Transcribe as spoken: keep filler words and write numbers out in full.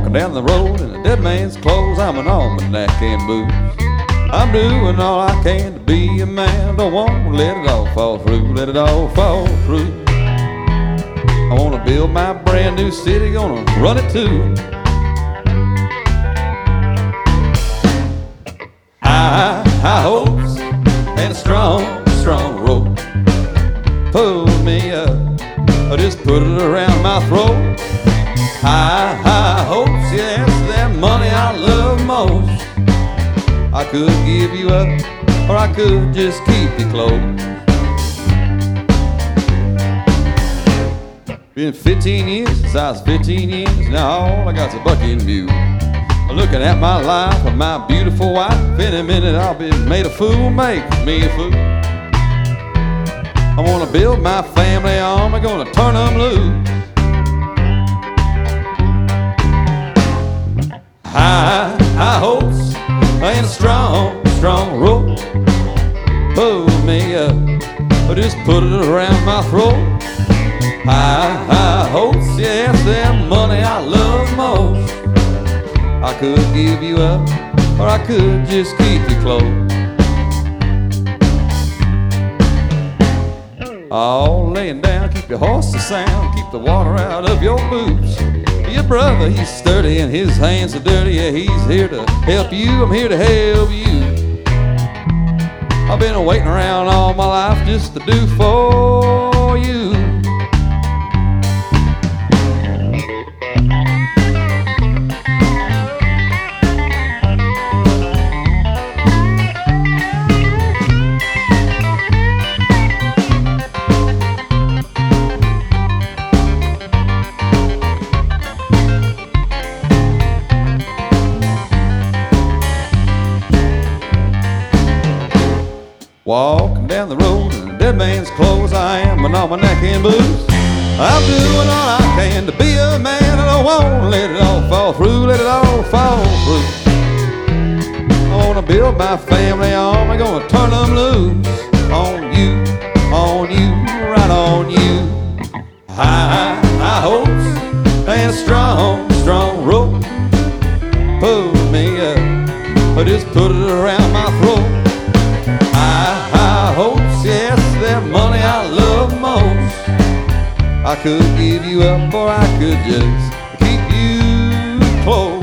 walking down the road in a dead man's clothes. I'm an almanac and booze. I'm doing all I can to be a man. Don't want to let it all fall through, let it all fall through. I want to build my brand new city, gonna run it too. High, high hopes and a strong, strong rope pull me up, I just put it around my throat. High, high hopes, yeah, it's that money I love most. I could give you up, or I could just keep you close. Been fifteen years since I was fifteen years. Now all I got's a bucking view. Looking at my life and my beautiful wife. In a minute I'll be made a fool, make me a fool. I wanna build my family on, I'm gonna turn them loose. High, high hopes and a strong, strong rope pull me up, I just put it around my throat. High, high hopes, yeah, it's that money I love most. I could give you up, or I could just keep you close. Oh, laying down, keep your horses sound, keep the water out of your boots. Your brother, he's sturdy and his hands are dirty. Yeah, he's here to help you, I'm here to help you. I've been waiting around all my life just to do for you. Walking down the road in a dead man's clothes, I am an almanac and booze. I'm doing all I can to be a man, and I won't let it all fall through, let it all fall through. I wanna build my family on, I'm gonna turn them loose. On you, on you, right on you. High, high hopes and a strong, strong rope pull me up, I just put it around my throat. High, high hopes, yes, that money I love most. I could give you up, or I could just keep you close.